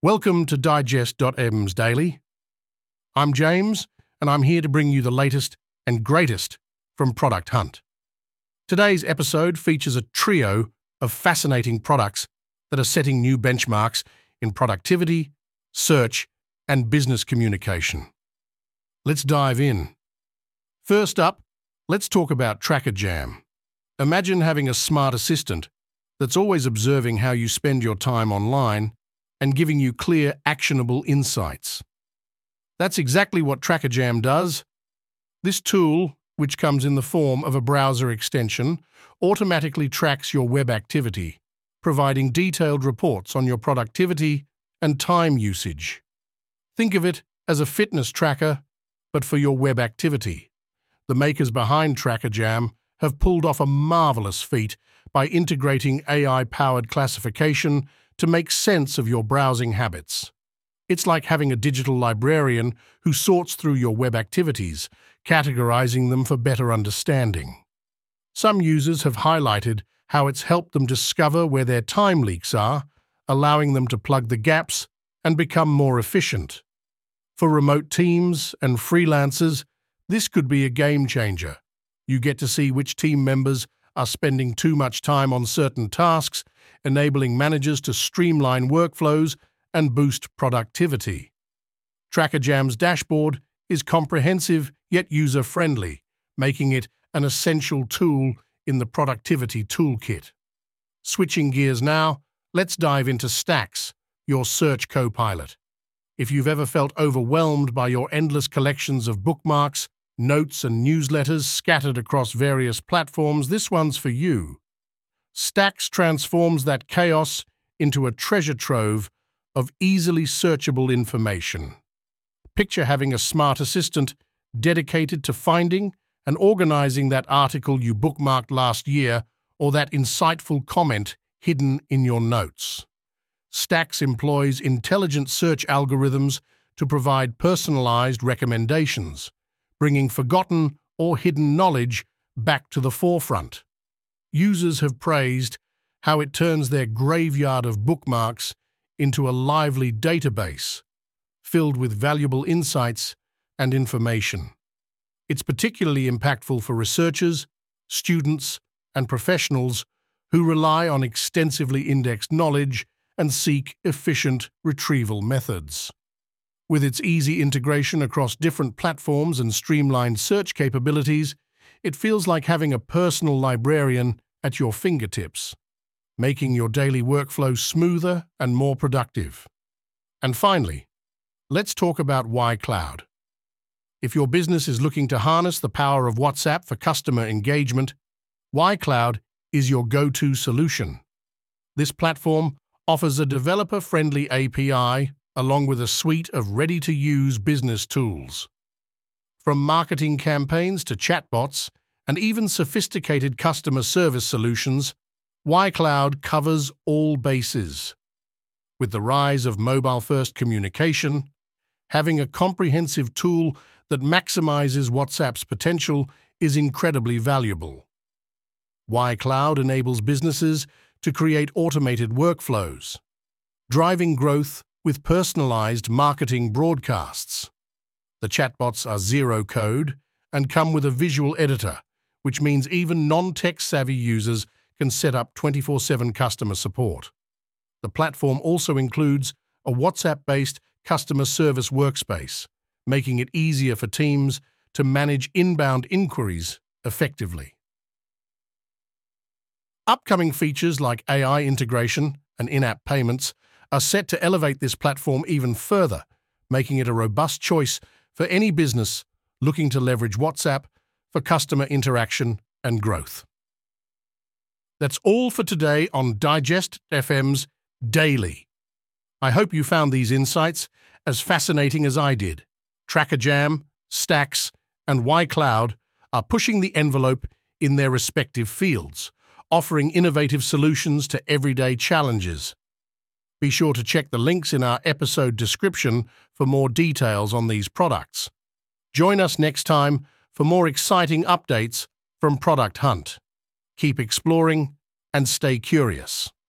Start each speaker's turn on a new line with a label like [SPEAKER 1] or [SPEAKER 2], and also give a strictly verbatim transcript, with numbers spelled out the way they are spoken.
[SPEAKER 1] Welcome to Digest dot M's Daily. I'm James, and I'm here to bring you the latest and greatest from Product Hunt. Today's episode features a trio of fascinating products that are setting new benchmarks in productivity, search, and business communication. Let's dive in. First up, let's talk about TrackerJam. Imagine having a smart assistant that's always observing how you spend your time online and giving you clear, actionable insights. That's exactly what TrackerJam does. This tool, which comes in the form of a browser extension, automatically tracks your web activity, providing detailed reports on your productivity and time usage. Think of it as a fitness tracker, but for your web activity. The makers behind TrackerJam have pulled off a marvelous feat by integrating A I-powered classification to make sense of your browsing habits. It's like having a digital librarian who sorts through your web activities, categorizing them for better understanding. Some users have highlighted how it's helped them discover where their time leaks are, allowing them to plug the gaps and become more efficient. For remote teams and freelancers, this could be a game changer. You get to see which team members are spending too much time on certain tasks, enabling managers to streamline workflows and boost productivity. TrackerJam's dashboard is comprehensive yet user-friendly, making it an essential tool in the productivity toolkit. Switching gears now, let's dive into Stacks, your search co-pilot. If you've ever felt overwhelmed by your endless collections of bookmarks, notes and newsletters scattered across various platforms, this one's for you. Stacks transforms that chaos into a treasure trove of easily searchable information. Picture having a smart assistant dedicated to finding and organizing that article you bookmarked last year or that insightful comment hidden in your notes. Stacks employs intelligent search algorithms to provide personalized recommendations, bringing forgotten or hidden knowledge back to the forefront. Users have praised how it turns their graveyard of bookmarks into a lively database filled with valuable insights and information. It's particularly impactful for researchers, students, and professionals who rely on extensively indexed knowledge and seek efficient retrieval methods. With its easy integration across different platforms and streamlined search capabilities, it feels like having a personal librarian at your fingertips, making your daily workflow smoother and more productive. And finally, let's talk about yCloud. If your business is looking to harness the power of WhatsApp for customer engagement, yCloud is your go-to solution. This platform offers a developer-friendly A P I along with a suite of ready-to-use business tools. From marketing campaigns to chatbots and even sophisticated customer service solutions, yCloud covers all bases. With the rise of mobile-first communication, having a comprehensive tool that maximizes WhatsApp's potential is incredibly valuable. yCloud enables businesses to create automated workflows, driving growth with personalized marketing broadcasts. The chatbots are zero-code and come with a visual editor, which means even non-tech-savvy users can set up twenty-four seven customer support. The platform also includes a WhatsApp-based customer service workspace, making it easier for teams to manage inbound inquiries effectively. Upcoming features like A I integration and in-app payments are set to elevate this platform even further, making it a robust choice for any business looking to leverage WhatsApp for customer interaction and growth. That's all for today on Digest dot F M's Daily. I hope you found these insights as fascinating as I did. TrackerJam, Stacks, and yCloud are pushing the envelope in their respective fields, offering innovative solutions to everyday challenges. Be sure to check the links in our episode description for more details on these products. Join us next time for more exciting updates from Product Hunt. Keep exploring and stay curious.